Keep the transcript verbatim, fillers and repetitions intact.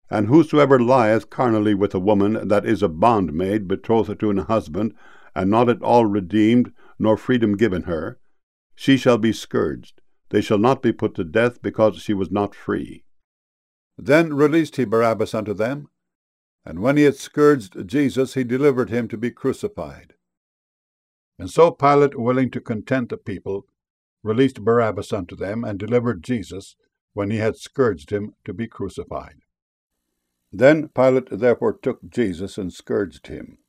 And whosoever lieth carnally with a woman that is a bondmaid betrothed to an husband, and not at all redeemed, nor freedom given her, she shall be scourged. They shall not be put to death, because she was not free. Then released he Barabbas unto them, and when he had scourged Jesus, he delivered him to be crucified. And so Pilate, willing to content the people, released Barabbas unto them, and delivered Jesus, when he had scourged him, to be crucified. Then Pilate therefore took Jesus and scourged him.